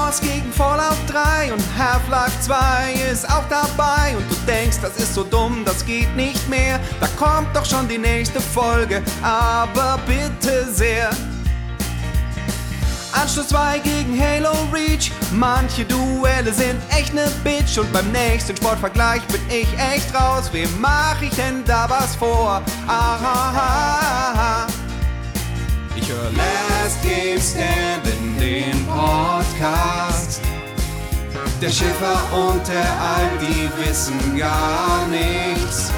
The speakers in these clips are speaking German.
Wars gegen Fallout 3 und Half-Life 2 ist auch dabei. Und du denkst, das ist so dumm, das geht nicht mehr. Da kommt doch schon die nächste Folge, aber bitte sehr. Anschluss 2 gegen Halo Reach. Manche Duelle sind echt ne Bitch. Und beim nächsten Sportvergleich bin ich echt raus. Wem mach ich denn da was vor? Aha. Ich höre Last Game Standing, den Podcast. Der Schiffer und der Alp, die wissen gar nichts.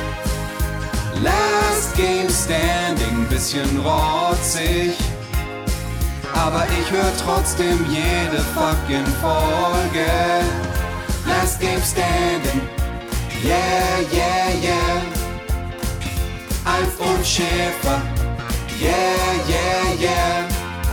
Last Game Standing, bisschen rotzig. Aber ich höre trotzdem jede fucking Folge. Last Game Standing, yeah, yeah, yeah. Alf und Schäfer, yeah, yeah, yeah.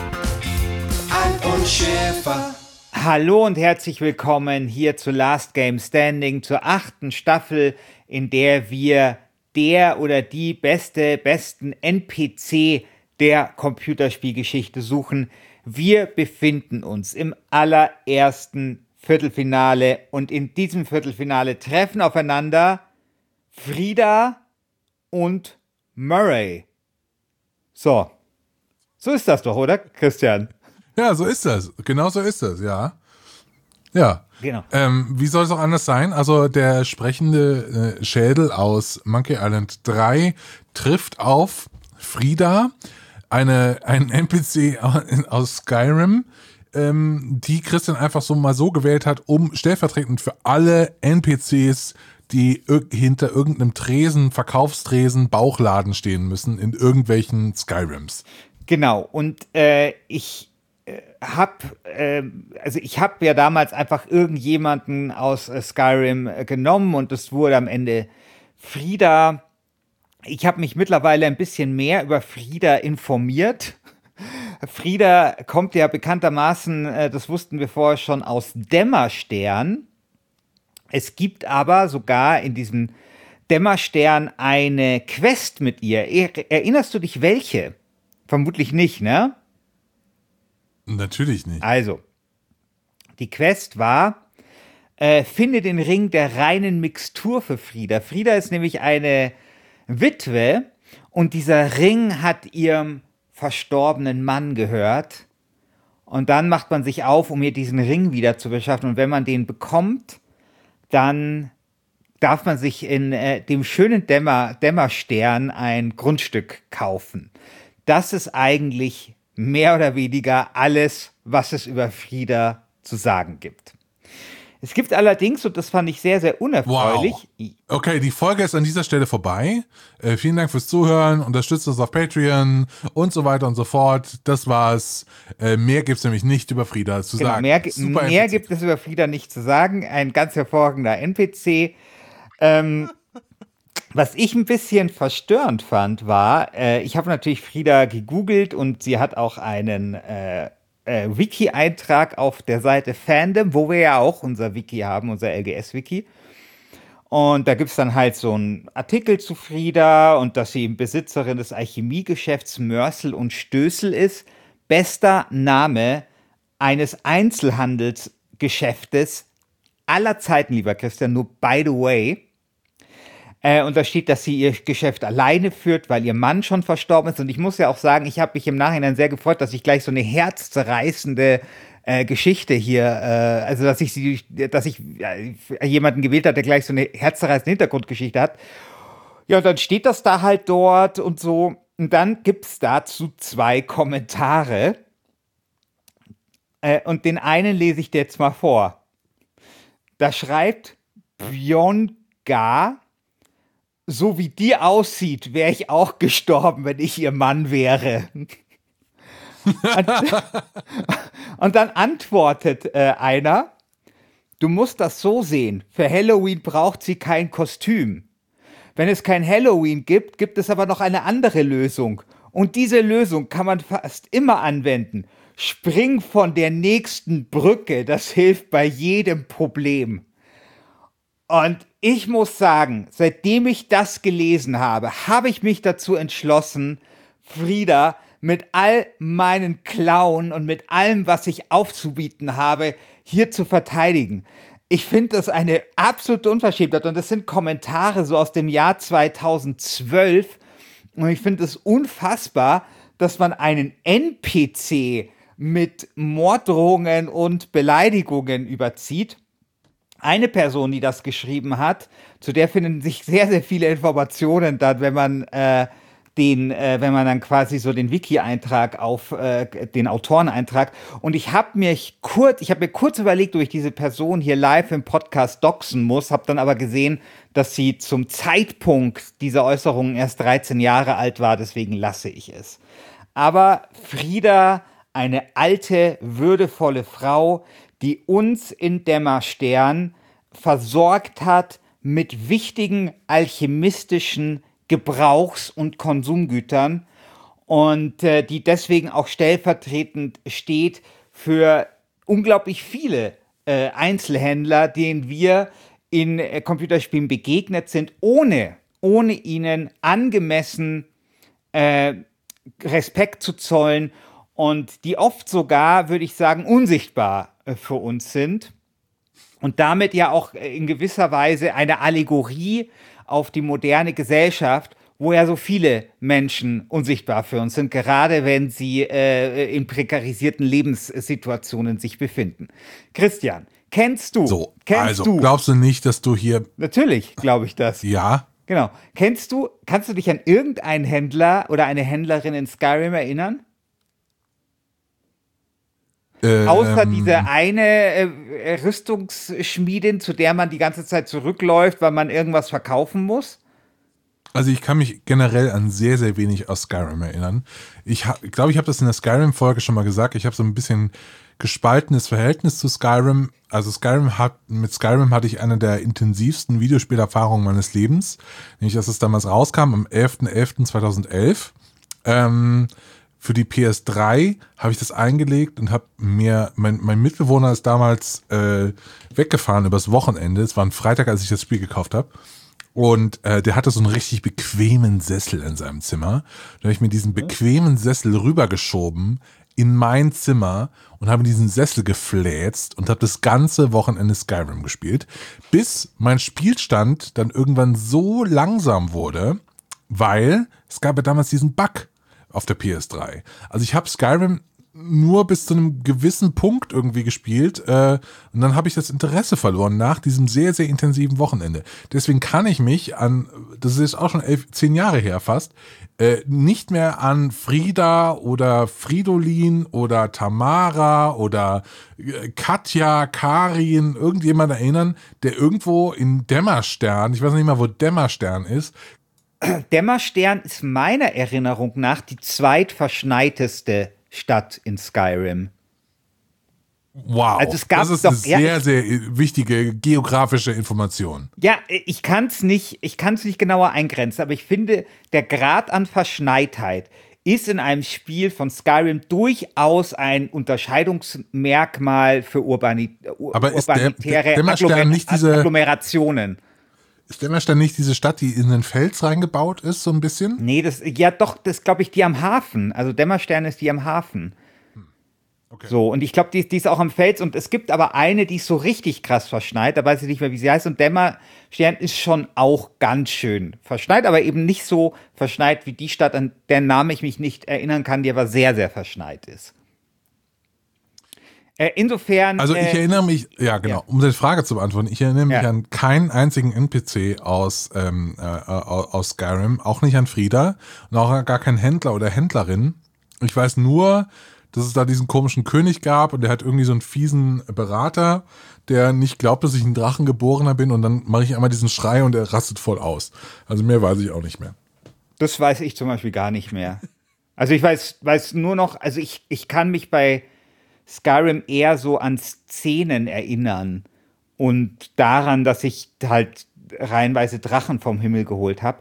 Alf und Schäfer. Hallo und herzlich willkommen hier zu Last Game Standing, zur 8. Staffel, in der wir der oder die besten NPC der Computerspielgeschichte suchen. Wir befinden uns im allerersten Viertelfinale und in diesem Viertelfinale treffen aufeinander Frida und Murray. So ist das doch, oder, Christian? Ja, so ist das. Genau so ist das, ja. Ja. Genau. Wie soll es auch anders sein? Also der sprechende Schädel aus Monkey Island 3 trifft auf Frida, ein NPC aus Skyrim, die Christian einfach so mal so gewählt hat, um stellvertretend für alle NPCs, die hinter irgendeinem Tresen, Verkaufstresen, Bauchladen stehen müssen, in irgendwelchen Skyrims. Genau, und ich habe ja damals einfach irgendjemanden aus Skyrim genommen und es wurde am Ende Frida. Ich habe mich mittlerweile ein bisschen mehr über Frida informiert. Frida kommt ja bekanntermaßen, das wussten wir vorher schon, aus Dämmerstern. Es gibt aber sogar in diesem Dämmerstern eine Quest mit ihr. Erinnerst du dich welche? Vermutlich nicht, ne? Natürlich nicht. Also, die Quest war, finde den Ring der reinen Mixtur für Frida. Frida ist nämlich eine Witwe und dieser Ring hat ihrem verstorbenen Mann gehört. Und dann macht man sich auf, um ihr diesen Ring wieder zu beschaffen. Und wenn man den bekommt, dann darf man sich in dem schönen Dämmerstern ein Grundstück kaufen. Das ist eigentlich mehr oder weniger alles, was es über Frida zu sagen gibt. Es gibt allerdings, und das fand ich sehr, sehr unerfreulich. Wow. Okay, die Folge ist an dieser Stelle vorbei. Vielen Dank fürs Zuhören, unterstützt uns auf Patreon und so weiter und so fort. Das war's. Mehr gibt's nämlich nicht über Frida zu sagen. Mehr gibt es über Frida nicht zu sagen. Ein ganz hervorragender NPC. Was ich ein bisschen verstörend fand, war, ich habe natürlich Frida gegoogelt und sie hat auch einen Wiki-Eintrag auf der Seite Fandom, wo wir ja auch unser Wiki haben, unser LGS-Wiki. Und da gibt es dann halt so einen Artikel zu Frida und dass sie Besitzerin des Alchemiegeschäfts Mörsel und Stößel ist. Bester Name eines Einzelhandelsgeschäftes aller Zeiten, lieber Christian, nur by the way. Und da steht, dass sie ihr Geschäft alleine führt, weil ihr Mann schon verstorben ist. Und ich muss ja auch sagen, ich habe mich im Nachhinein sehr gefreut, dass ich gleich so eine herzzerreißende Geschichte hier, also dass ich jemanden gewählt habe, der gleich so eine herzzerreißende Hintergrundgeschichte hat. Ja, und dann steht das da halt dort und so. Und dann gibt es dazu 2 Kommentare. Und den einen lese ich dir jetzt mal vor. Da schreibt Bjonga: So wie die aussieht, wäre ich auch gestorben, wenn ich ihr Mann wäre. Und dann antwortet einer: Du musst das so sehen. Für Halloween braucht sie kein Kostüm. Wenn es kein Halloween gibt, gibt es aber noch eine andere Lösung. Und diese Lösung kann man fast immer anwenden. Spring von der nächsten Brücke, das hilft bei jedem Problem. Und ich muss sagen, seitdem ich das gelesen habe, habe ich mich dazu entschlossen, Frida mit all meinen Klauen und mit allem, was ich aufzubieten habe, hier zu verteidigen. Ich finde das eine absolute Unverschämtheit und das sind Kommentare so aus dem Jahr 2012 und ich finde es unfassbar, dass man einen NPC mit Morddrohungen und Beleidigungen überzieht. Eine Person, die das geschrieben hat, zu der finden sich sehr, sehr viele Informationen dann, wenn man wenn man dann quasi so den Wiki-Eintrag auf den Autoreneintrag. Und ich habe mir kurz überlegt, ob ich diese Person hier live im Podcast doxen muss, habe dann aber gesehen, dass sie zum Zeitpunkt dieser Äußerungen erst 13 Jahre alt war, deswegen lasse ich es. Aber Frida, eine alte, würdevolle Frau, die uns in Dämmerstern versorgt hat mit wichtigen alchemistischen Gebrauchs- und Konsumgütern und die deswegen auch stellvertretend steht für unglaublich viele Einzelhändler, denen wir in Computerspielen begegnet sind, ohne ihnen angemessen Respekt zu zollen und die oft sogar, würde ich sagen, unsichtbar für uns sind und damit ja auch in gewisser Weise eine Allegorie auf die moderne Gesellschaft, wo ja so viele Menschen unsichtbar für uns sind, gerade wenn sie in prekarisierten Lebenssituationen sich befinden. Christian, kennst du? Glaubst du nicht, dass du hier... Natürlich glaube ich das. Ja. Genau. Kannst du dich an irgendeinen Händler oder eine Händlerin in Skyrim erinnern? Außer diese eine Rüstungsschmiedin, zu der man die ganze Zeit zurückläuft, weil man irgendwas verkaufen muss? Also ich kann mich generell an sehr, sehr wenig aus Skyrim erinnern. Ich glaube, ich habe das in der Skyrim-Folge schon mal gesagt. Ich habe so ein bisschen gespaltenes Verhältnis zu Skyrim. Also mit Skyrim hatte ich eine der intensivsten Videospielerfahrungen meines Lebens. Nämlich, dass es damals rauskam, am 11.11.2011. Für die PS3 habe ich das eingelegt und habe mir, mein Mitbewohner ist damals weggefahren übers Wochenende. Es war ein Freitag, als ich das Spiel gekauft habe. Und der hatte so einen richtig bequemen Sessel in seinem Zimmer. Da habe ich mir diesen bequemen Sessel rübergeschoben in mein Zimmer und habe diesen Sessel gefläzt und habe das ganze Wochenende Skyrim gespielt, bis mein Spielstand dann irgendwann so langsam wurde, weil es gab ja damals diesen Bug auf der PS3. Also ich habe Skyrim nur bis zu einem gewissen Punkt irgendwie gespielt und dann habe ich das Interesse verloren nach diesem sehr, sehr intensiven Wochenende. Deswegen kann ich mich an, das ist jetzt auch schon 10 Jahre her fast, nicht mehr an Frida oder Fridolin oder Tamara oder Katja, Karin, irgendjemand erinnern, der irgendwo in Dämmerstern, ich weiß nicht mal, wo Dämmerstern ist. Dämmerstern ist meiner Erinnerung nach die zweitverschneiteste Stadt in Skyrim. Wow, also es gab das ist eine sehr, sehr wichtige geografische Information. Ja, ich kann es nicht genauer eingrenzen, aber ich finde, der Grad an Verschneitheit ist in einem Spiel von Skyrim durchaus ein Unterscheidungsmerkmal für aber ist urbanitäre Agglomerationen. Ist Dämmerstern nicht diese Stadt, die in den Fels reingebaut ist, so ein bisschen? Nee, das glaube ich, die am Hafen. Also Dämmerstern ist die am Hafen. Okay. So, und ich glaube, die ist auch am Fels. Und es gibt aber eine, die ist so richtig krass verschneit. Da weiß ich nicht mehr, wie sie heißt. Und Dämmerstern ist schon auch ganz schön verschneit, aber eben nicht so verschneit wie die Stadt, an deren Namen ich mich nicht erinnern kann, die aber sehr, sehr verschneit ist. Insofern. Also ich erinnere mich, ja genau, um die Frage zu beantworten, ich erinnere mich an keinen einzigen NPC aus Skyrim, auch nicht an Frida und auch gar keinen Händler oder Händlerin. Ich weiß nur, dass es da diesen komischen König gab und der hat irgendwie so einen fiesen Berater, der nicht glaubt, dass ich ein Drachengeborener bin und dann mache ich einmal diesen Schrei und er rastet voll aus. Also mehr weiß ich auch nicht mehr. Das weiß ich zum Beispiel gar nicht mehr. Also ich weiß nur noch, also ich kann mich bei Skyrim eher so an Szenen erinnern und daran, dass ich halt reihenweise Drachen vom Himmel geholt habe.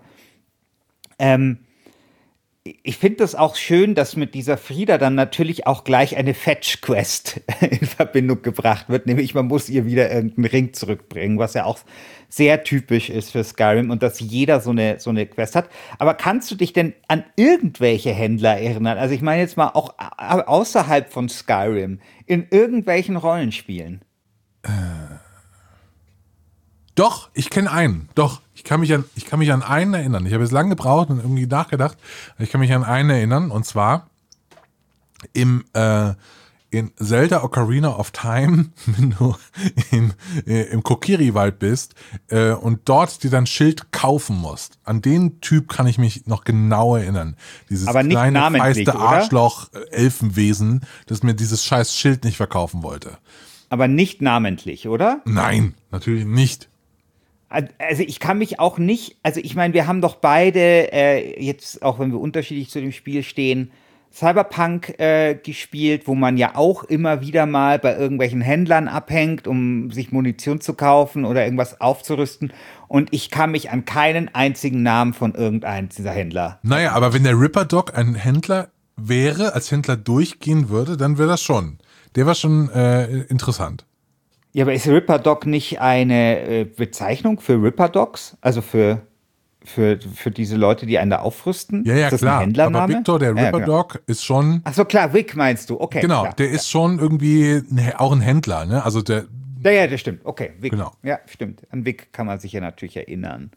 Ich finde das auch schön, dass mit dieser Frida dann natürlich auch gleich eine Fetch-Quest in Verbindung gebracht wird, nämlich man muss ihr wieder irgendeinen Ring zurückbringen, was ja auch sehr typisch ist für Skyrim und dass jeder so eine Quest hat. Aber kannst du dich denn an irgendwelche Händler erinnern? Also ich meine jetzt mal auch außerhalb von Skyrim, in irgendwelchen Rollenspielen? Doch, ich kenne einen. Doch, ich kann mich an einen erinnern. Ich habe jetzt lange gebraucht und irgendwie nachgedacht. Ich kann mich an einen erinnern, und zwar in Zelda Ocarina of Time, wenn du im Kokiri-Wald bist und dort dir dann Schild kaufen musst. An den Typ kann ich mich noch genau erinnern. Dieses Aber nicht kleine, namentlich, feiste oder? Arschloch-Elfenwesen, das mir dieses scheiß Schild nicht verkaufen wollte. Aber nicht namentlich, oder? Nein, natürlich nicht. Also ich kann mich auch nicht, also ich meine, wir haben doch beide, jetzt auch wenn wir unterschiedlich zu dem Spiel stehen, Cyberpunk gespielt, wo man ja auch immer wieder mal bei irgendwelchen Händlern abhängt, um sich Munition zu kaufen oder irgendwas aufzurüsten. Und ich kann mich an keinen einzigen Namen von irgendeinem dieser Händler. Naja, aber wenn der Ripper Dog ein Händler wäre, als Händler durchgehen würde, dann wäre das schon. Der war schon interessant. Ja, aber ist Ripper Dog nicht eine Bezeichnung für Ripper Dogs? Also für diese Leute, die einen da aufrüsten? Ja, ja, ist das klar. ein Händlername? Aber Victor, der Ripper genau. Dog, ist schon. Ach so, klar, Vic meinst du, okay. Genau, klar, der ist schon irgendwie auch ein Händler, ne? Also der. Ja, das stimmt, okay. Vic. Genau. Ja, stimmt. An Vic kann man sich ja natürlich erinnern.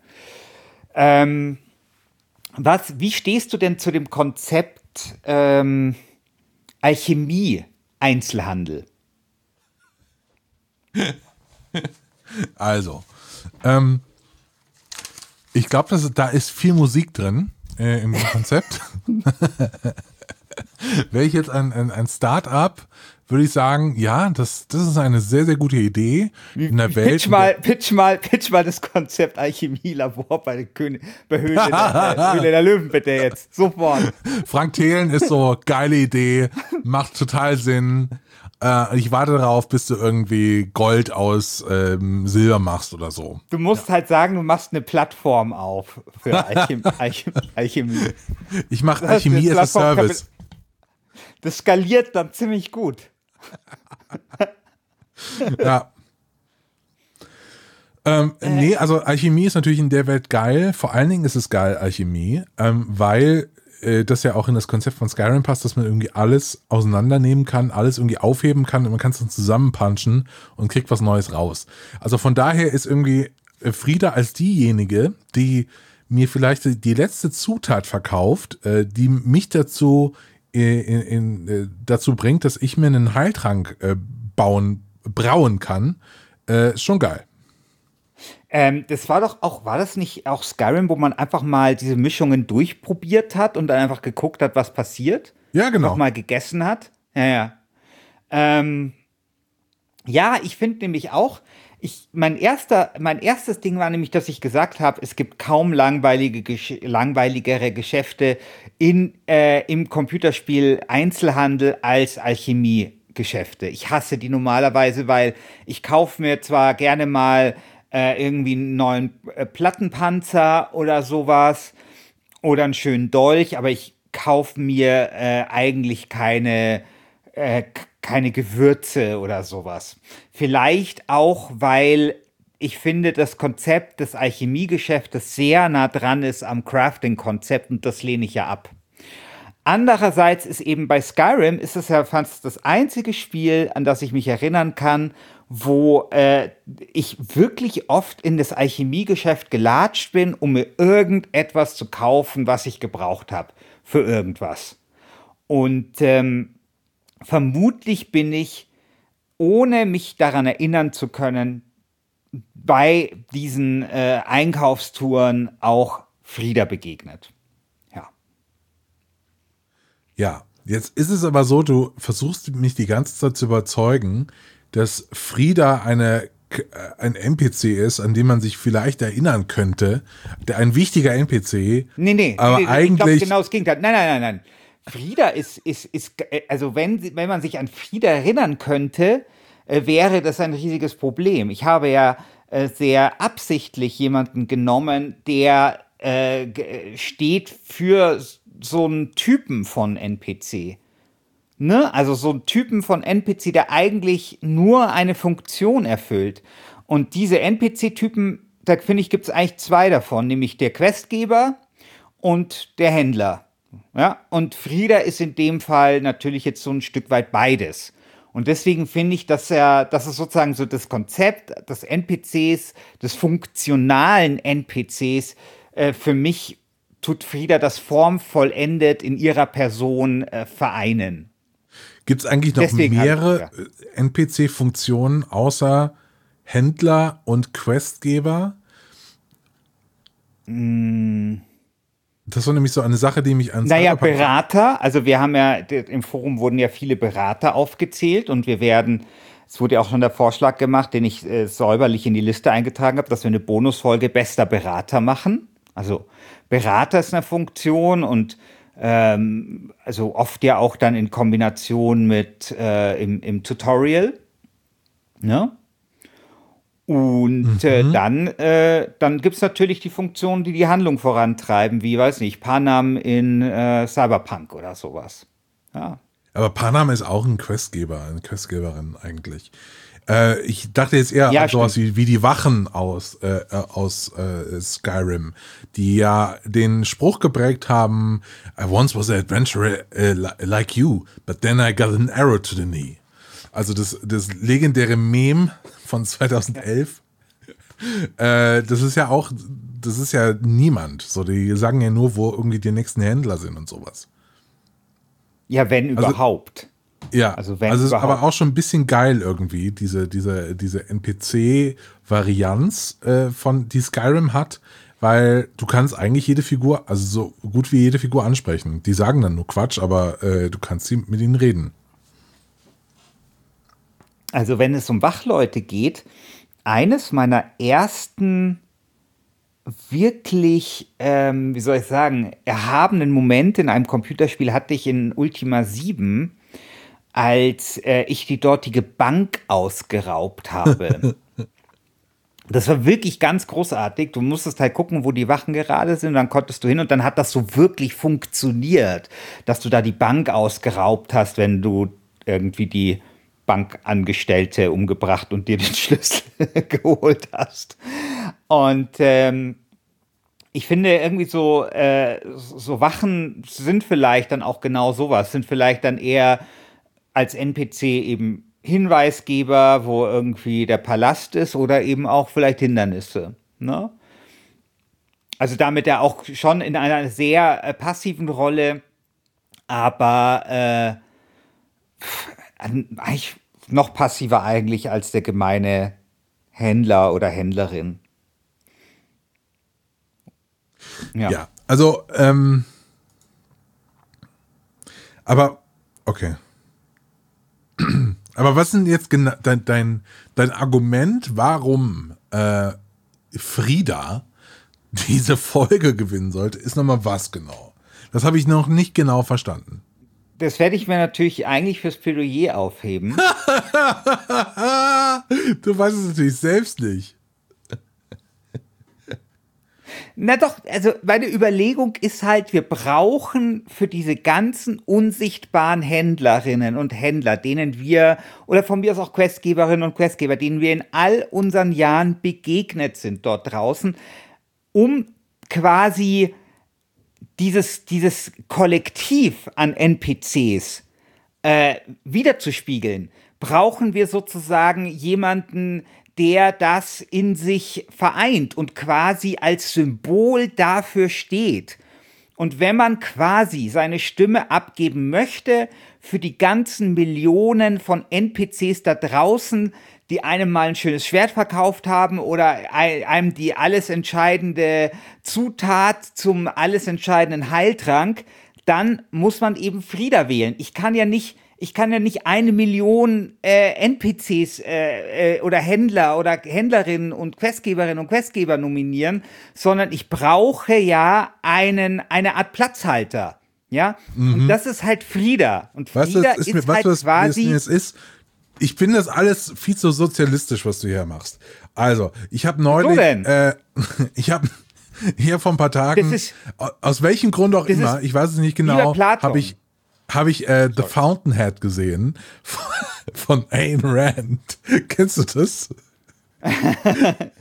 Wie stehst du denn zu dem Konzept Alchemie-Einzelhandel? Also, ich glaube, da ist viel Musik drin im Konzept. Wäre ich jetzt ein Start-up, würde ich sagen, ja, das ist eine sehr, sehr gute Idee in der Welt. Pitch mal das Konzept Alchemielabor bei Höhle der Löwen bitte jetzt, sofort. Frank Thelen ist so, geile Idee, macht total Sinn. Ich warte darauf, bis du irgendwie Gold aus Silber machst oder so. Du musst halt sagen, du machst eine Plattform auf für Alchemie. Ich mache Alchemie as a Service. Das skaliert dann ziemlich gut. Ja. Nee, also Alchemie ist natürlich in der Welt geil. Vor allen Dingen ist es geil, Alchemie, weil das ja auch in das Konzept von Skyrim passt, dass man irgendwie alles auseinandernehmen kann, alles irgendwie aufheben kann und man kann es dann zusammenpunchen und kriegt was Neues raus. Also von daher ist irgendwie Frieda als diejenige, die mir vielleicht die letzte Zutat verkauft, die mich dazu bringt, dass ich mir einen Heiltrank brauen kann, ist schon geil. Das war doch auch, war das nicht auch Skyrim, wo man einfach mal diese Mischungen durchprobiert hat und dann einfach geguckt hat, was passiert? Ja, genau. Noch mal gegessen hat? Ja, ja. Ja, ich finde nämlich auch, mein erstes Ding war nämlich, dass ich gesagt habe, es gibt kaum langweiligere Geschäfte im Computerspiel Einzelhandel als Alchemiegeschäfte. Ich hasse die normalerweise, weil ich kaufe mir zwar gerne mal irgendwie einen neuen Plattenpanzer oder sowas oder einen schönen Dolch, aber ich kaufe mir eigentlich keine Gewürze oder sowas. Vielleicht auch, weil ich finde, das Konzept des Alchemiegeschäftes sehr nah dran ist am Crafting-Konzept und das lehne ich ja ab. Andererseits ist eben bei Skyrim ist es ja fast das einzige Spiel, an das ich mich erinnern kann, wo ich wirklich oft in das Alchemiegeschäft gelatscht bin, um mir irgendetwas zu kaufen, was ich gebraucht habe für irgendwas. Und vermutlich bin ich, ohne mich daran erinnern zu können, bei diesen Einkaufstouren auch Frieda begegnet. Ja, jetzt ist es aber so, du versuchst mich die ganze Zeit zu überzeugen, dass Frieda ein NPC ist, an den man sich vielleicht erinnern könnte. Ein wichtiger NPC. Nee, aber eigentlich. Ich glaube genau das Gegenteil. Nein. Frieda ist, also wenn man sich an Frieda erinnern könnte, wäre das ein riesiges Problem. Ich habe ja sehr absichtlich jemanden genommen, der steht für so einen Typen von NPC. Ne? Also so einen Typen von NPC, der eigentlich nur eine Funktion erfüllt. Und diese NPC-Typen, da finde ich, gibt es eigentlich zwei davon, nämlich der Questgeber und der Händler. Ja? Und Frieda ist in dem Fall natürlich jetzt so ein Stück weit beides. Und deswegen finde ich, dass es sozusagen so das Konzept des NPCs, des funktionalen NPCs, für mich tut Frida das formvollendet in ihrer Person vereinen. Gibt es eigentlich noch Deswegen mehrere NPC-Funktionen außer Händler und Questgeber? Das war nämlich so eine Sache, die mich an Berater, also wir haben ja, im Forum wurden ja viele Berater aufgezählt und es wurde ja auch schon der Vorschlag gemacht, den ich säuberlich in die Liste eingetragen habe, dass wir eine Bonusfolge bester Berater machen. Also Berater ist eine Funktion und also oft ja auch dann in Kombination mit im Tutorial. Ne? Und dann gibt es natürlich die Funktionen, die Handlung vorantreiben, wie, weiß nicht, Panam in Cyberpunk oder sowas. Ja. Aber Panam ist auch ein Questgeber, eine Questgeberin eigentlich. Ich dachte jetzt eher an sowas wie die Wachen aus Skyrim, die ja den Spruch geprägt haben, I once was an adventurer like you, but then I got an arrow to the knee. Also das legendäre Meme von 2011, das ist ja niemand. So, die sagen ja nur, wo irgendwie die nächsten Händler sind und sowas. Ja, wenn überhaupt. Ja, also es ist aber auch schon ein bisschen geil irgendwie, diese NPC-Varianz die Skyrim hat, weil du kannst eigentlich jede Figur, also so gut wie jede Figur ansprechen. Die sagen dann nur Quatsch, aber du kannst mit ihnen reden. Also wenn es um Wachleute geht, eines meiner ersten wirklich, wie soll ich sagen, erhabenen Momente in einem Computerspiel hatte ich in Ultima 7, als ich die dortige Bank ausgeraubt habe. Das war wirklich ganz großartig. Du musstest halt gucken, wo die Wachen gerade sind, und dann konntest du hin und dann hat das so wirklich funktioniert, dass du da die Bank ausgeraubt hast, wenn du irgendwie die Bankangestellte umgebracht und dir den Schlüssel geholt hast. Und ich finde irgendwie so Wachen sind vielleicht dann auch genau sowas, sind vielleicht dann eher als NPC eben Hinweisgeber, wo irgendwie der Palast ist oder eben auch vielleicht Hindernisse. Ne? Also damit ja auch schon in einer sehr passiven Rolle, aber eigentlich noch passiver eigentlich als der gemeine Händler oder Händlerin. Ja, also, aber, okay. Aber was ist denn jetzt dein Argument, warum Frida diese Folge gewinnen sollte, ist nochmal was genau? Das habe ich noch nicht genau verstanden. Das werde ich mir natürlich eigentlich fürs Plädoyer aufheben. Du weißt es natürlich selbst nicht. Na doch, also meine Überlegung ist halt, wir brauchen für diese ganzen unsichtbaren Händlerinnen und Händler, denen wir, oder von mir aus auch Questgeberinnen und Questgeber, denen wir in all unseren Jahren begegnet sind dort draußen, um quasi dieses Kollektiv an NPCs wiederzuspiegeln, brauchen wir sozusagen jemanden, der das in sich vereint und quasi als Symbol dafür steht. Und wenn man quasi seine Stimme abgeben möchte für die ganzen Millionen von NPCs da draußen, die einem mal ein schönes Schwert verkauft haben oder einem die alles entscheidende Zutat zum alles entscheidenden Heiltrank, dann muss man eben Frida wählen. Ich kann ja nicht 1 Million NPCs oder Händler oder Händlerinnen und Questgeberinnen und Questgeber nominieren, sondern ich brauche ja eine Art Platzhalter. Ja? Und das ist halt Frida. Und Frida ist halt quasi... Ich finde das alles viel zu sozialistisch, was du hier machst. Also, ich habe neulich... ich habe hier vor ein paar Tagen, aus welchem Grund auch immer, ich weiß es nicht genau, habe ich The Fountainhead gesehen von Ayn Rand. Kennst du das?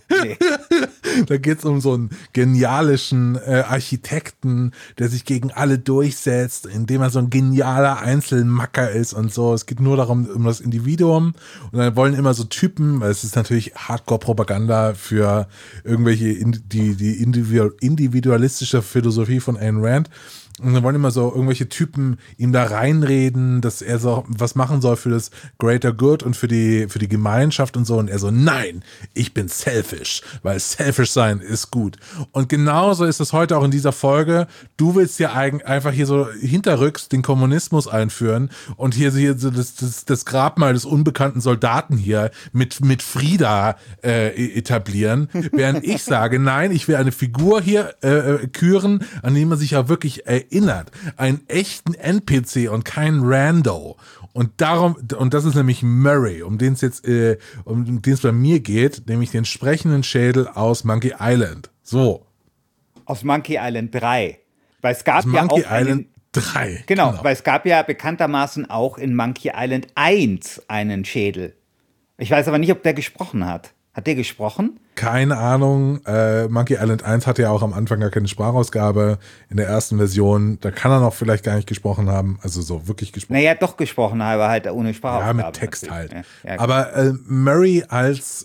Nee. Da geht's um so einen genialischen Architekten, der sich gegen alle durchsetzt, indem er so ein genialer Einzelmacker ist und so. Es geht nur darum, um das Individuum. Und dann wollen immer so Typen, weil es ist natürlich Hardcore-Propaganda für irgendwelche, die individualistische Philosophie von Ayn Rand. Und dann wollen immer so irgendwelche Typen ihm da reinreden, dass er so was machen soll für das Greater Good und für die Gemeinschaft und so. Und er so, nein, ich bin selfish, weil selfish sein ist gut. Und genauso ist es heute auch in dieser Folge. Du willst ja einfach hier so hinterrücks den Kommunismus einführen und hier so das Grabmal des unbekannten Soldaten hier mit Frida etablieren. Während ich sage, nein, ich will eine Figur hier küren, an die man sich ja wirklich erinnert. Einen echten NPC und keinen Rando. Und das ist nämlich Murray, um den es bei mir geht, nämlich den sprechenden Schädel aus Monkey Island. So. Aus Monkey Island 3. Weil es gab ja Monkey auch einen, Island 3. Genau, weil es gab ja bekanntermaßen auch in Monkey Island 1 einen Schädel. Ich weiß aber nicht, ob der gesprochen hat. Hat der gesprochen? Keine Ahnung. Monkey Island 1 hatte ja auch am Anfang gar keine Sprachausgabe. In der ersten Version, da kann er noch vielleicht gar nicht gesprochen haben. Also so wirklich gesprochen. Naja, doch gesprochen, aber halt ohne Sprachausgabe. Ja, mit Text natürlich. halt. Ja, ja, aber Murray als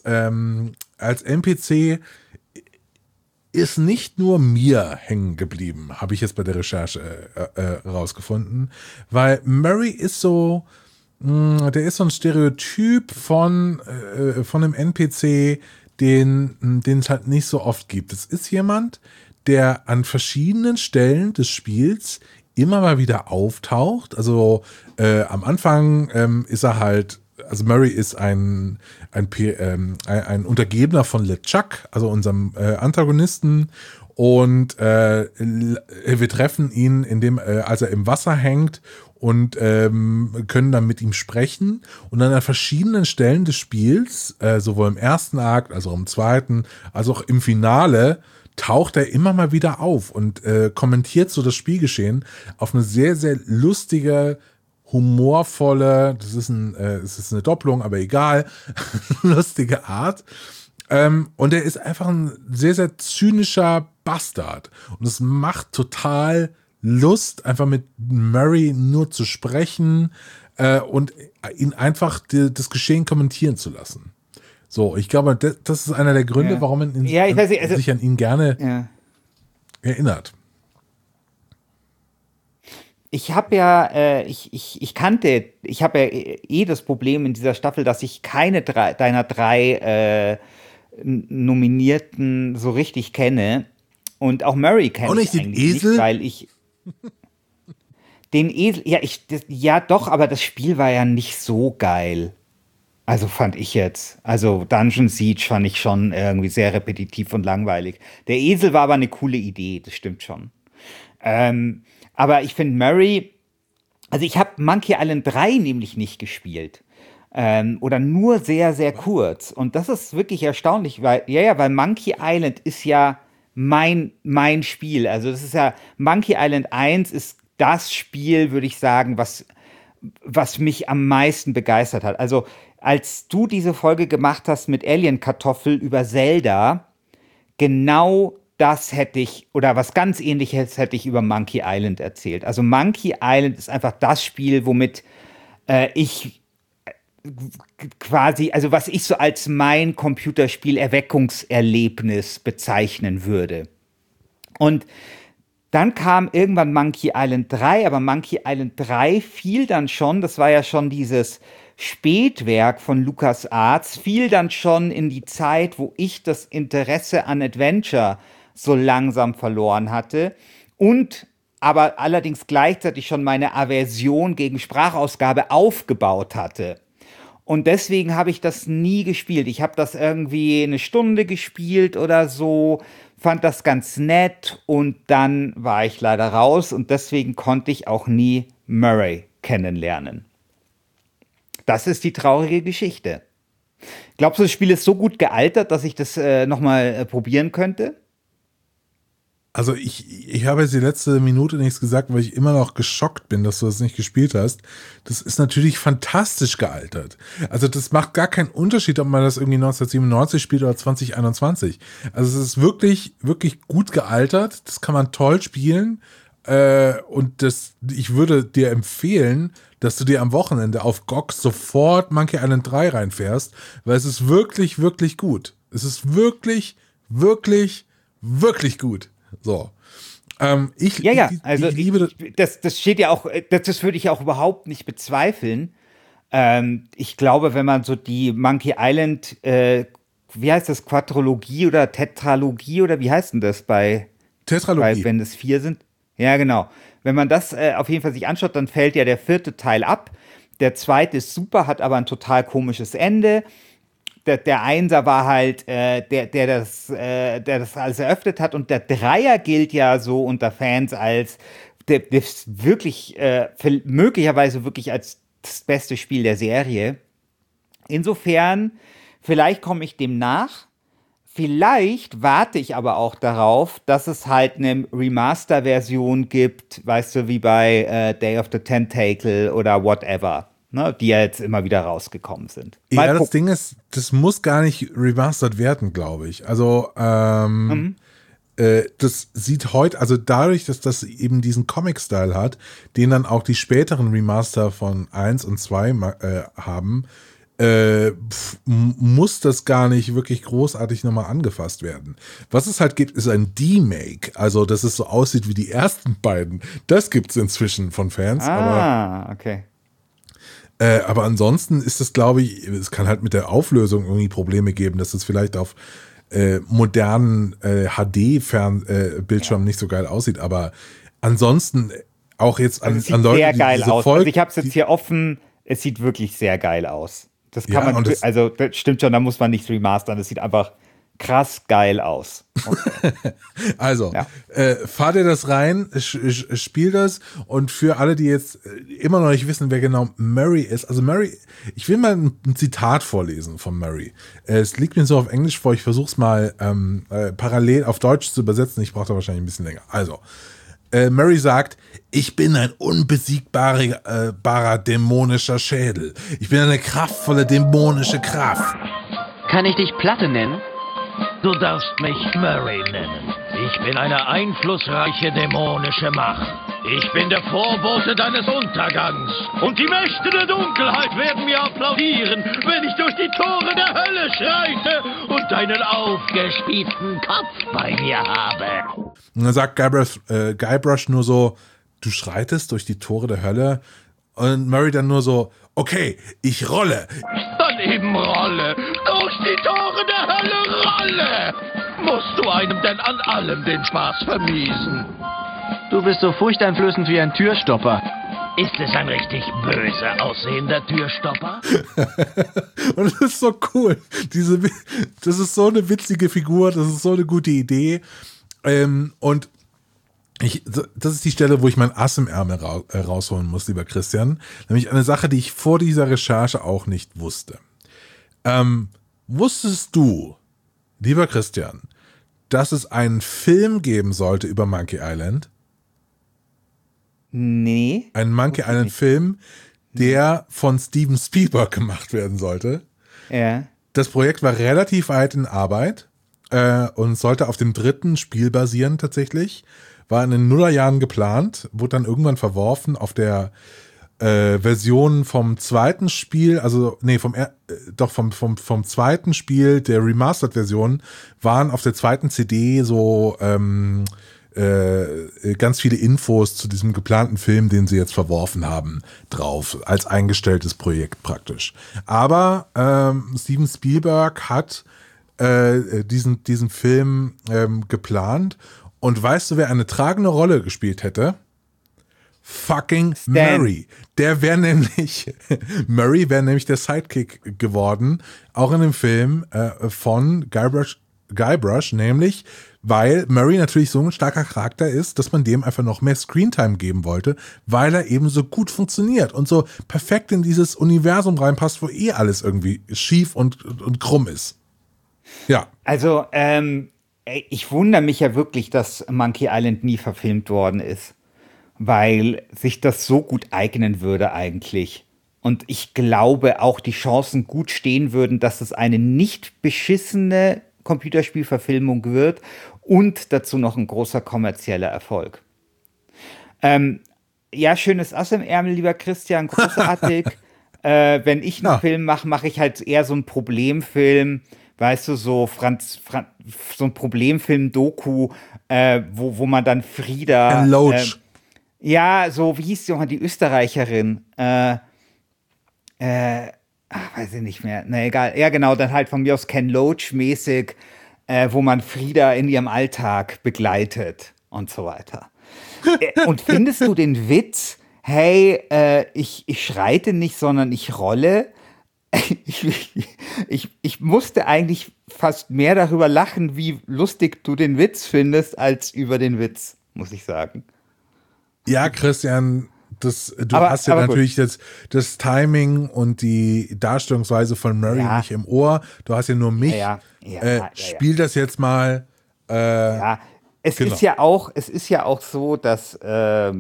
NPC ist nicht nur mir hängen geblieben, habe ich jetzt bei der Recherche rausgefunden. Weil Murray ist so, der ist so ein Stereotyp von einem NPC, den es halt nicht so oft gibt. Es ist jemand, der an verschiedenen Stellen des Spiels immer mal wieder auftaucht. Also am Anfang ist er halt, also Murray ist ein Untergebener von LeChuck, also unserem Antagonisten. Und wir treffen ihn, als er im Wasser hängt und können dann mit ihm sprechen. Und dann an verschiedenen Stellen des Spiels, sowohl im ersten Akt, als auch im zweiten, als auch im Finale, taucht er immer mal wieder auf und kommentiert so das Spielgeschehen auf eine sehr, sehr lustige, humorvolle, es ist eine Doppelung, aber egal, lustige Art. Und er ist einfach ein sehr, sehr zynischer Bastard. Und es macht total Lust, einfach mit Murray nur zu sprechen und ihn einfach das Geschehen kommentieren zu lassen. So, ich glaube, das ist einer der Gründe, warum man sich an ihn gerne erinnert. Ich habe ja, ich habe ja eh das Problem in dieser Staffel, dass ich keine deiner drei Nominierten so richtig kenne. Und auch Murray kenne ich eigentlich nicht, weil ich den Esel, ja doch, aber das Spiel war ja nicht so geil. Also fand ich jetzt. Also Dungeon Siege fand ich schon irgendwie sehr repetitiv und langweilig. Der Esel war aber eine coole Idee, das stimmt schon. Aber ich finde Murray, also ich habe Monkey Island 3 nämlich nicht gespielt. Oder nur sehr, sehr kurz. Und das ist wirklich erstaunlich, weil Monkey Island ist ja mein Spiel. Also das ist ja, Monkey Island 1 ist das Spiel, würde ich sagen, was mich am meisten begeistert hat. Also als du diese Folge gemacht hast mit Alien Kartoffel über Zelda, genau das hätte ich, oder was ganz Ähnliches hätte ich über Monkey Island erzählt. Also Monkey Island ist einfach das Spiel, womit ich quasi, also was ich so als mein Computerspiel-Erweckungserlebnis bezeichnen würde. Und dann kam irgendwann Monkey Island 3, aber Monkey Island 3 fiel dann schon, das war ja schon dieses Spätwerk von LucasArts, fiel dann schon in die Zeit, wo ich das Interesse an Adventure so langsam verloren hatte und aber allerdings gleichzeitig schon meine Aversion gegen Sprachausgabe aufgebaut hatte. Und deswegen habe ich das nie gespielt. Ich habe das irgendwie eine Stunde gespielt oder so, fand das ganz nett und dann war ich leider raus und deswegen konnte ich auch nie Murray kennenlernen. Das ist die traurige Geschichte. Glaubst du, das Spiel ist so gut gealtert, dass ich das nochmal probieren könnte? Also ich habe jetzt die letzte Minute nichts gesagt, weil ich immer noch geschockt bin, dass du das nicht gespielt hast. Das ist natürlich fantastisch gealtert. Also das macht gar keinen Unterschied, ob man das irgendwie 1997 spielt oder 2021. Also es ist wirklich, wirklich gut gealtert. Das kann man toll spielen. Und ich würde dir empfehlen, dass du dir am Wochenende auf GOG sofort Monkey Island 3 reinfährst, weil es ist wirklich, wirklich gut. Es ist wirklich, wirklich, wirklich gut. So. Ich liebe das. Das steht ja auch, das würde ich auch überhaupt nicht bezweifeln. Ich glaube, wenn man so die Monkey Island, wie heißt das, Quadrologie oder Tetralogie oder wie heißt denn das Tetralogie. wenn es 4 sind? Ja, genau. Wenn man das auf jeden Fall sich anschaut, dann fällt ja der 4. Teil ab. Der 2. ist super, hat aber ein total komisches Ende. Der 1er war halt, der das alles eröffnet hat, und der 3er gilt ja so unter Fans als das wirklich, möglicherweise wirklich als das beste Spiel der Serie. Insofern, vielleicht komme ich dem nach. Vielleicht warte ich aber auch darauf, dass es halt eine Remaster-Version gibt, weißt du, wie bei Day of the Tentacle oder whatever, ne, die ja jetzt immer wieder rausgekommen sind. Ja, das Ding ist, das muss gar nicht remastered werden, glaube ich. Also, das sieht heute, also dadurch, dass das eben diesen Comic-Style hat, den dann auch die späteren Remaster von 1 und 2 haben, muss das gar nicht wirklich großartig nochmal angefasst werden. Was es halt gibt, ist ein D-Make, also dass es so aussieht wie die ersten beiden. Das gibt es inzwischen von Fans. Okay. Aber ansonsten ist es, glaube ich, es kann halt mit der Auflösung irgendwie Probleme geben, dass es vielleicht auf modernen HD-Bildschirmen nicht so geil aussieht, aber ansonsten auch jetzt an Leute, sehr geil aus. Also ich habe es jetzt hier offen, es sieht wirklich sehr geil aus. Das kann man, also das stimmt schon, da muss man nichts remastern, das sieht einfach krass geil aus. Okay. Also, fahr dir das rein, spiel das, und für alle, die jetzt immer noch nicht wissen, wer genau Mary ist, also Mary, ich will mal ein Zitat vorlesen von Mary. Es liegt mir so auf Englisch vor, ich versuche es mal parallel auf Deutsch zu übersetzen, ich brauche da wahrscheinlich ein bisschen länger. Also, Mary sagt: Ich bin ein unbesiegbarer dämonischer Schädel. Ich bin eine kraftvolle dämonische Kraft. Kann ich dich Platte nennen? Du darfst mich Murray nennen. Ich bin eine einflussreiche dämonische Macht. Ich bin der Vorbote deines Untergangs. Und die Mächte der Dunkelheit werden mir applaudieren, wenn ich durch die Tore der Hölle schreite und deinen aufgespießten Kopf bei mir habe. Und dann sagt Guybrush nur so: Du schreitest durch die Tore der Hölle? Und Murray dann nur so: Okay, ich rolle. Dann eben rolle. Durch die Tore der Hölle rolle. Musst du einem denn an allem den Spaß vermiesen? Du bist so furchteinflößend wie ein Türstopper. Ist es ein richtig böse aussehender Türstopper? Und das ist so cool. Das ist so eine witzige Figur, das ist so eine gute Idee. Und das ist die Stelle, wo ich mein Ass im Ärmel rausholen muss, lieber Christian. Nämlich eine Sache, die ich vor dieser Recherche auch nicht wusste. Wusstest du, lieber Christian, dass es einen Film geben sollte über Monkey Island? Nee. Ein Monkey Island Film, der von Steven Spielberg gemacht werden sollte. Ja. Das Projekt war relativ weit in Arbeit und sollte auf dem 3. Spiel basieren tatsächlich. War in den Nullerjahren geplant, wurde dann irgendwann verworfen auf der Version vom 2. Spiel, also nee, vom 2. Spiel der Remastered-Version waren auf der 2. CD so ganz viele Infos zu diesem geplanten Film, den sie jetzt verworfen haben, drauf, als eingestelltes Projekt praktisch. Aber Steven Spielberg hat diesen Film geplant, und weißt du, wer eine tragende Rolle gespielt hätte? Fucking Murray. Murray wäre nämlich der Sidekick geworden, auch in dem Film von Guybrush, nämlich weil Murray natürlich so ein starker Charakter ist, dass man dem einfach noch mehr Screentime geben wollte, weil er eben so gut funktioniert und so perfekt in dieses Universum reinpasst, wo alles irgendwie schief und krumm ist. Ja. Also, Ey, ich wundere mich ja wirklich, dass Monkey Island nie verfilmt worden ist, weil sich das so gut eignen würde eigentlich. Und ich glaube auch, die Chancen gut stehen würden, dass es eine nicht beschissene Computerspielverfilmung wird und dazu noch ein großer kommerzieller Erfolg. Ja, schönes Ass im Ärmel, lieber Christian, großartig. Wenn ich einen Ja. Film mache, mache ich halt eher so einen Problemfilm, weißt du, so ein Problemfilm-Doku, wo man dann Frida. Ken Loach. Ja, so, wie hieß die nochmal, die Österreicherin? Weiß ich nicht mehr. Na egal. Ja, genau, dann halt von mir aus Ken Loach-mäßig, wo man Frida in ihrem Alltag begleitet und so weiter. Und findest du den Witz, hey, ich schreite nicht, sondern ich rolle? Ich musste eigentlich fast mehr darüber lachen, wie lustig du den Witz findest, als über den Witz, muss ich sagen. Ja, Christian, du Aber- hast ja aber gut. natürlich das Timing und die Darstellungsweise von Murray Ja. nicht im Ohr. Du hast ja nur mich. Ja. Spiel das jetzt mal. Ja, es Genau. ist ja auch so, dass der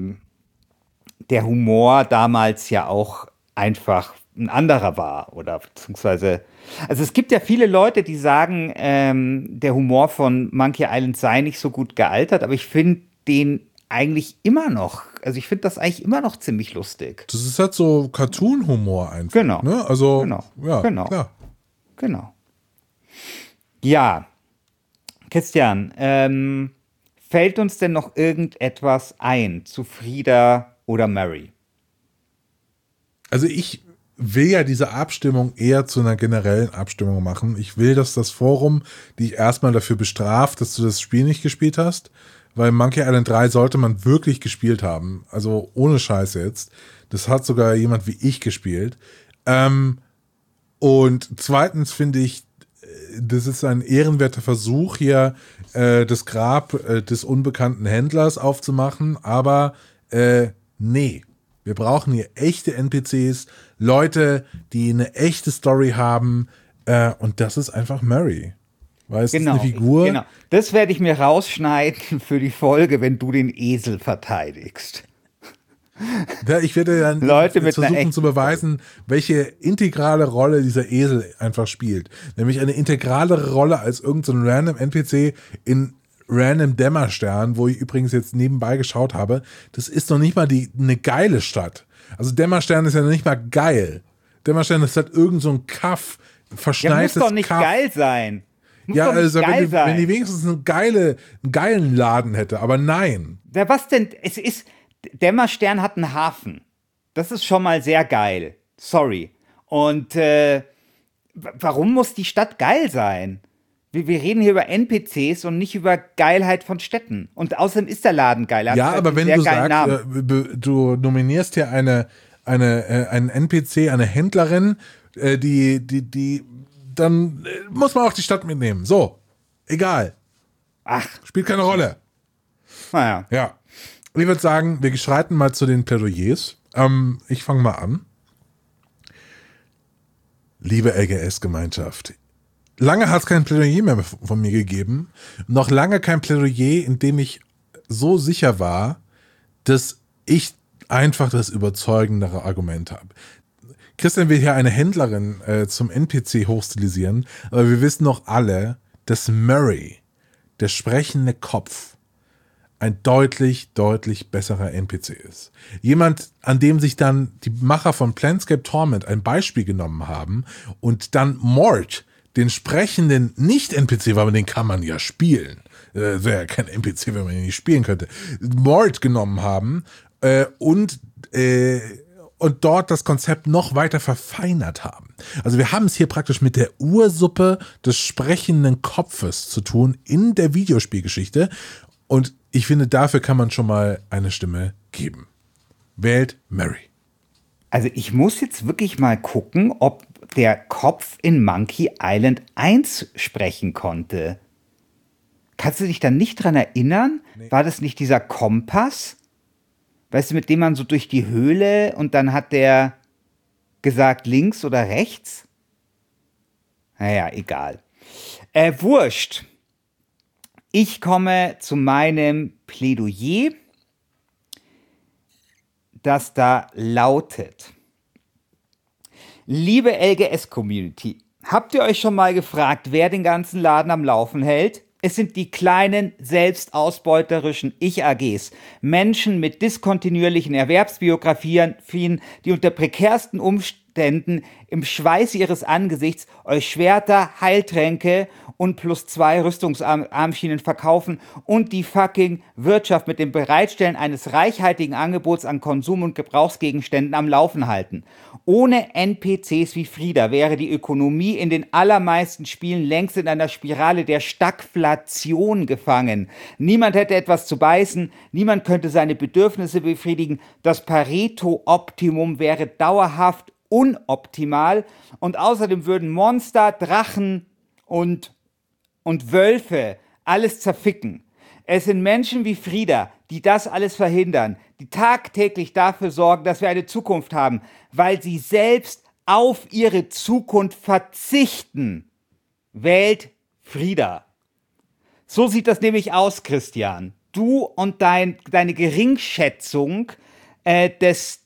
Humor damals ja auch einfach ein anderer war oder beziehungsweise, also es gibt ja viele Leute, die sagen, der Humor von Monkey Island sei nicht so gut gealtert, aber ich finde den eigentlich immer noch, also ich finde das eigentlich immer noch ziemlich lustig. Das ist halt so Cartoon-Humor einfach. Genau. Ne? Also, Genau. ja, Genau. klar. Genau. Ja, Christian, fällt uns denn noch irgendetwas ein zu Frida oder Mary? Also ich will ja diese Abstimmung eher zu einer generellen Abstimmung machen. Ich will, dass das Forum dich erstmal dafür bestraft, dass du das Spiel nicht gespielt hast, weil Monkey Island 3 sollte man wirklich gespielt haben. Also ohne Scheiß jetzt. Das hat sogar jemand wie ich gespielt. Und zweitens finde ich, das ist ein ehrenwerter Versuch, hier das Grab des unbekannten Händlers aufzumachen, aber nee. Wir brauchen hier echte NPCs, Leute, die eine echte Story haben, und das ist einfach Mary. Weil es ist eine Figur. Genau. Das werde ich mir rausschneiden für die Folge, wenn du den Esel verteidigst. Ja, ich werde dann Leute mit einer versuchen echten zu beweisen, welche integrale Rolle dieser Esel einfach spielt. Nämlich eine integralere Rolle als irgendein so random NPC in Random Dämmerstern, wo ich übrigens jetzt nebenbei geschaut habe. Das ist noch nicht mal eine geile Stadt. Also Dämmerstern ist ja noch nicht mal geil. Dämmerstern ist halt irgend so ein Kaff, Ja, verschneites muss doch nicht Kaff. geil sein. Muss Ja, doch nicht also geil sein. wenn die wenigstens einen geilen Laden hätte, aber nein. Ja, was denn? Dämmerstern hat einen Hafen. Das ist schon mal sehr geil. Sorry. Und warum muss die Stadt geil sein? Wir reden hier über NPCs und nicht über Geilheit von Städten. Und außerdem ist der Laden geil. Er hat Ja, halt aber einen wenn sehr du geilen sagst, Namen. du nominierst hier einen NPC, eine Händlerin, dann muss man auch die Stadt mitnehmen. So, egal, Ach, spielt keine Rolle. naja. Ja, ich würde sagen, wir schreiten mal zu den Plädoyers. Ich fange mal an. Liebe LGS-Gemeinschaft, lange hat es kein Plädoyer mehr von mir gegeben. Noch lange kein Plädoyer, in dem ich so sicher war, dass ich einfach das überzeugendere Argument habe. Christian will hier eine Händlerin zum NPC hochstilisieren, aber wir wissen doch alle, dass Murray, der sprechende Kopf, ein deutlich, deutlich besserer NPC ist. Jemand, an dem sich dann die Macher von Planescape Torment ein Beispiel genommen haben und dann Mort, den sprechenden Nicht-NPC, weil den kann man ja spielen. Wäre ja kein NPC, wenn man ihn nicht spielen könnte. Mort genommen haben und dort das Konzept noch weiter verfeinert haben. Also wir haben es hier praktisch mit der Ursuppe des sprechenden Kopfes zu tun in der Videospielgeschichte. Und ich finde, dafür kann man schon mal eine Stimme geben. Wählt Mary. Also ich muss jetzt wirklich mal gucken, ob der Kopf in Monkey Island 1 sprechen konnte. Kannst du dich da nicht dran erinnern? Nee. War das nicht dieser Kompass? Weißt du, mit dem man so durch die Höhle und dann hat der gesagt links oder rechts? Naja, egal. Wurscht. Ich komme zu meinem Plädoyer, das da lautet: Liebe LGS-Community, habt ihr euch schon mal gefragt, wer den ganzen Laden am Laufen hält? Es sind die kleinen, selbstausbeuterischen Ich-AGs. Menschen mit diskontinuierlichen Erwerbsbiografien, die unter prekärsten Umständen im Schweiß ihres Angesichts euch Schwerter, Heiltränke und +2 Rüstungsarmschienen verkaufen und die fucking Wirtschaft mit dem Bereitstellen eines reichhaltigen Angebots an Konsum- und Gebrauchsgegenständen am Laufen halten. Ohne NPCs wie Frieda wäre die Ökonomie in den allermeisten Spielen längst in einer Spirale der Stagflation gefangen. Niemand hätte etwas zu beißen, niemand könnte seine Bedürfnisse befriedigen, das Pareto-Optimum wäre dauerhaft unoptimal und außerdem würden Monster, Drachen und Wölfe alles zerficken. Es sind Menschen wie Frieda, die das alles verhindern, die tagtäglich dafür sorgen, dass wir eine Zukunft haben, weil sie selbst auf ihre Zukunft verzichten. Wählt Frieda. So sieht das nämlich aus, Christian. Du und deine Geringschätzung des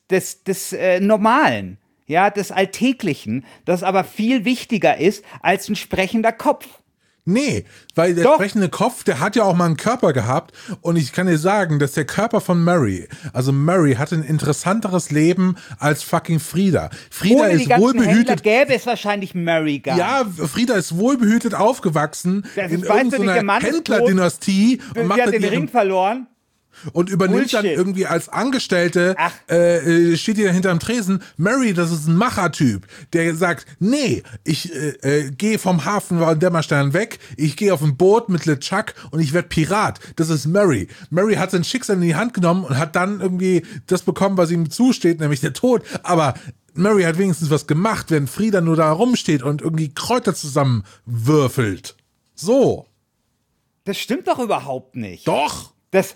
Normalen, ja, des Alltäglichen, das aber viel wichtiger ist als ein sprechender Kopf. Nee, weil der sprechende Kopf, der hat ja auch mal einen Körper gehabt und ich kann dir sagen, dass der Körper von Murray, also Murray hatte ein interessanteres Leben als fucking Frieda. Frieda Ohne ist wohlbehütet. Gäbe es wahrscheinlich Murray gar nicht. Ja, Frieda ist wohlbehütet aufgewachsen in irgendeiner Händlerdynastie und sie hat den Ring verloren. Und übernimmt Bullshit. dann irgendwie als Angestellte, steht hier hinterm Tresen, Murray, das ist ein Machertyp, der sagt, nee, ich gehe vom Hafen von Dämmerstern weg, ich gehe auf ein Boot mit LeChuck und ich werde Pirat. Das ist Murray. Murray hat sein Schicksal in die Hand genommen und hat dann irgendwie das bekommen, was ihm zusteht, nämlich der Tod. Aber Murray hat wenigstens was gemacht, während Frieda nur da rumsteht und irgendwie Kräuter zusammenwürfelt. So. Das stimmt doch überhaupt nicht. Doch. Das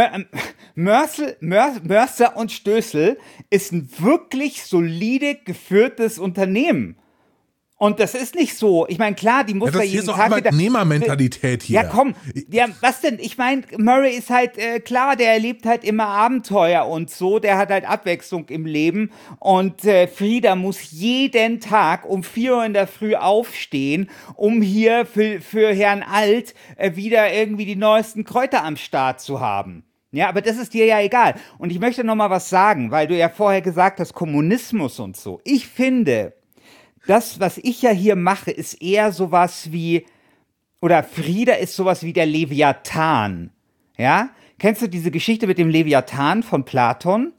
Mörser und Stößel ist ein wirklich solide geführtes Unternehmen. Und das ist nicht so. Ich meine, klar, die muss ja, ja jeden Tag Tag wieder... Arbeitnehmermentalität hier. Ja, komm. Ja, was denn? Ich meine, Murray ist halt, klar, der erlebt halt immer Abenteuer und so. Der hat halt Abwechslung im Leben. Und Frieda muss jeden Tag um 4 Uhr in der Früh aufstehen, um hier für Herrn Alt wieder irgendwie die neuesten Kräuter am Start zu haben. Ja, aber das ist dir ja egal. Und ich möchte noch mal was sagen, weil du ja vorher gesagt hast, Kommunismus und so. Ich finde... Das, was ich ja hier mache, ist eher sowas wie, oder Frieda ist sowas wie der Leviathan. Ja? Kennst du diese Geschichte mit dem Leviathan von Platon?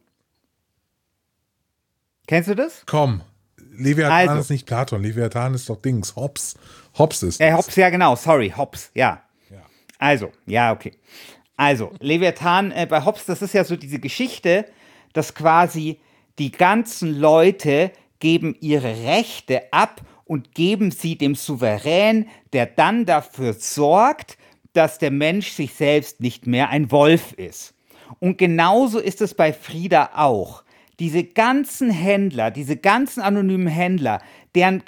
Kennst du das? Komm, Leviathan ist nicht Platon, Leviathan ist doch Dings, Hobbes. Hobbes ist das. Hobbes, ja genau, sorry, Hobbes, ja. Also, ja, okay. Also, Leviathan bei Hobbes, das ist ja so diese Geschichte, dass quasi die ganzen Leute geben ihre Rechte ab und geben sie dem Souverän, der dann dafür sorgt, dass der Mensch sich selbst nicht mehr ein Wolf ist. Und genauso ist es bei Frieda auch. Diese ganzen Händler, diese ganzen anonymen Händler, ihr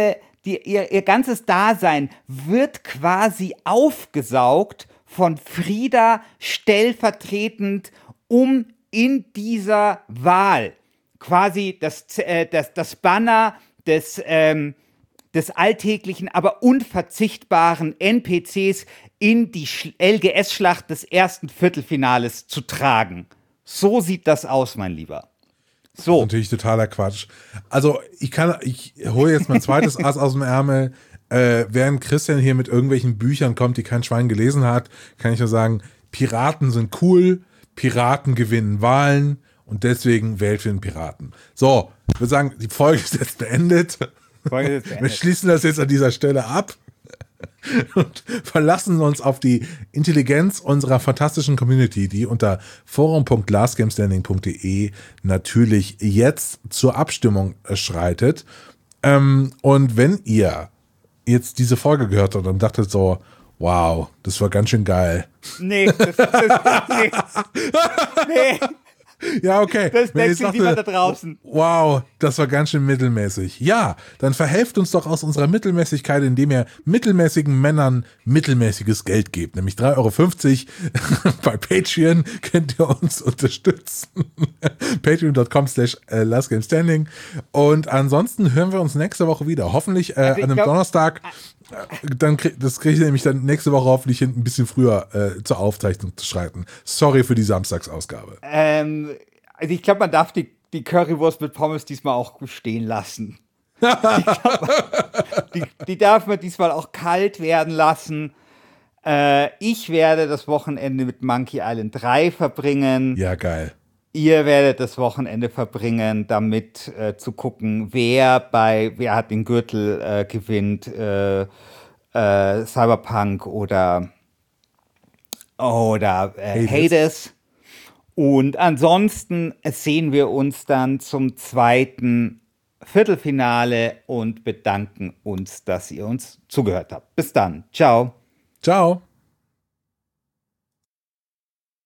ganzes Dasein wird quasi aufgesaugt von Frieda stellvertretend, um in dieser Wahl quasi das Banner des alltäglichen, aber unverzichtbaren NPCs in die LGS-Schlacht des ersten Viertelfinales zu tragen. So sieht das aus, mein Lieber. So. Das ist natürlich totaler Quatsch. Also ich hole jetzt mein zweites Ass aus dem Ärmel. Während Christian hier mit irgendwelchen Büchern kommt, die kein Schwein gelesen hat, kann ich nur sagen, Piraten sind cool, Piraten gewinnen Wahlen, und deswegen wählt für den Piraten. So, ich würde sagen, die Folge ist jetzt beendet. Wir schließen das jetzt an dieser Stelle ab und verlassen uns auf die Intelligenz unserer fantastischen Community, die unter forum.lastgamestanding.de natürlich jetzt zur Abstimmung schreitet. Und wenn ihr jetzt diese Folge gehört habt und dachtet so, wow, das war ganz schön geil. Nee. Ja, okay. Das Wenn ihr denkt sich niemand da draußen. Wow, das war ganz schön mittelmäßig. Ja, dann verhelft uns doch aus unserer Mittelmäßigkeit, indem ihr mittelmäßigen Männern mittelmäßiges Geld gebt. Nämlich 3,50 € bei Patreon könnt ihr uns unterstützen. Patreon.com/lastgamestanding. Und ansonsten hören wir uns nächste Woche wieder. Hoffentlich an einem Donnerstag. Das kriege ich nämlich dann nächste Woche hoffentlich ein bisschen früher zur Aufzeichnung zu schreiten. Sorry für die Samstagsausgabe. Also ich glaube, man darf die Currywurst mit Pommes diesmal auch stehen lassen. Die darf man diesmal auch kalt werden lassen. Ich werde das Wochenende mit Monkey Island 3 verbringen. Ja, geil. Ihr werdet das Wochenende verbringen, damit zu gucken, wer hat den Gürtel gewinnt, Cyberpunk oder Hades. Und ansonsten sehen wir uns dann zum zweiten Viertelfinale und bedanken uns, dass ihr uns zugehört habt. Bis dann. Ciao. Ciao.